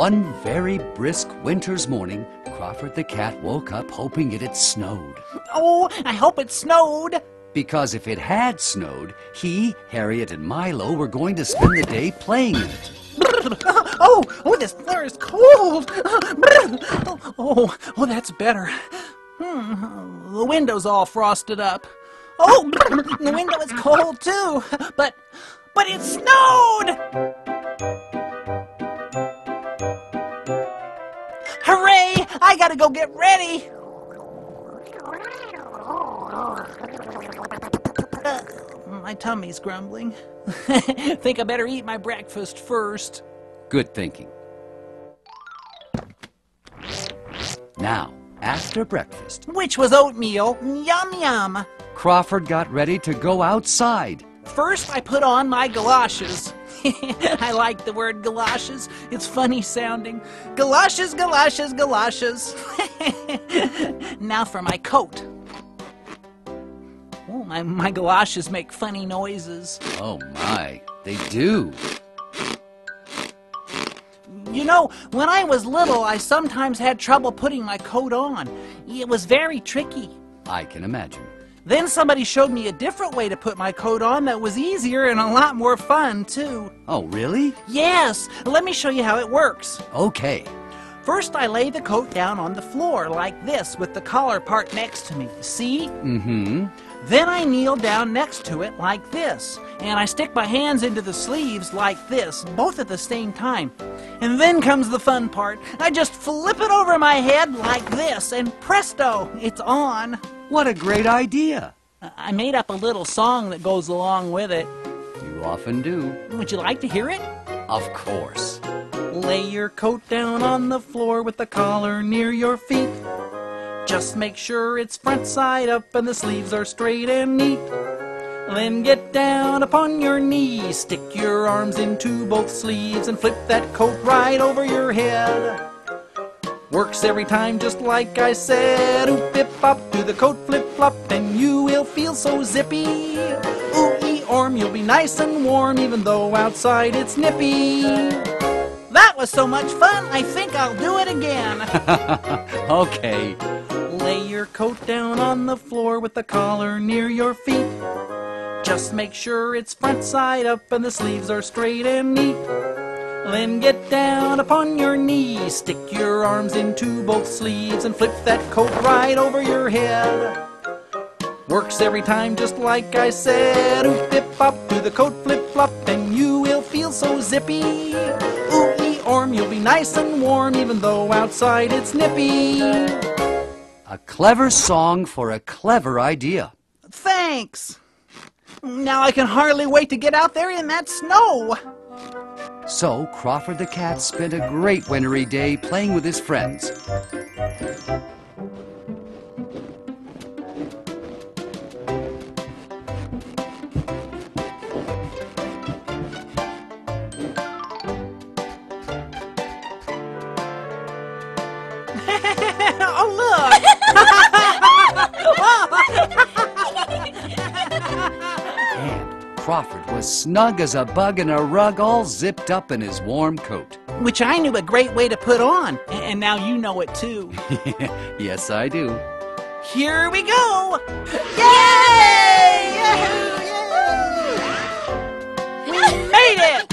One very brisk winter's morning, Crawford the cat woke up hoping it had snowed. Oh, I hope it snowed. Because if it had snowed, he, Harriet, and Milo were going to spend the day playing in it. Oh, this floor is cold. Oh, that's better. The window's all frosted up. Oh, the window is cold too. But it snowed! Hooray! I gotta go get ready. My tummy's grumbling. Think I better eat my breakfast first. Good thinking. Now, after breakfast, Which was oatmeal. Yum yum. Crawford got ready to go outside. First, I put on my galoshes. I like the word galoshes. It's funny sounding. Galoshes, galoshes, galoshes. Now for my coat. Oh, my galoshes make funny noises. Oh my, they do. You know, when I was little, I sometimes had trouble putting my coat on. It was very tricky. I can imagine. Then somebody showed me a different way to put my coat on that was easier and a lot more fun, too. Oh, really? Yes, let me show you how it works. Okay. First, I lay the coat down on the floor like this with the collar part next to me. See? Mm-hmm. Then I kneel down next to it like this, and I stick my hands into the sleeves like this, both at the same time. And then comes the fun part. I just flip it over my head like this, and presto, it's on. What a great idea. I made up a little song that goes along with it. You often do. Would you like to hear it? Of course. Lay your coat down on the floor with the collar near your feet. Just make sure it's front side up and the sleeves are straight and neat. Then get down upon your knees, stick your arms into both sleeves and flip that coat right over your head. Works every time just like I said. Oop-bip-bop, do the coat flip-flop and you will feel so zippy. Ooh-ee-orm, you'll be nice and warm even though outside it's nippy. That was so much fun, I think I'll do it again. Okay. Lay your coat down on the floor with the collar near your feet. Just make sure it's front side up and the sleeves are straight and neat. Then get down upon your knees, stick your arms into both sleeves and flip that coat right over your head. Works every time just like I said. Oop-bip-bop, do the coat flip-flop and you will feel so zippy. Ooh-ee-orm, you'll be nice and warm even though outside it's nippy. A clever song for a clever idea. Thanks. Now I can hardly wait to get out there in that snow. So Crawford the cat spent a great wintry day playing with his friends. Oh, look! And Crawford was snug as a bug in a rug, all zipped up in his warm coat. Which I knew a great way to put on, and now you know it too. Yes, I do. Here we go! Yay! Yahoo! Yay! We made it!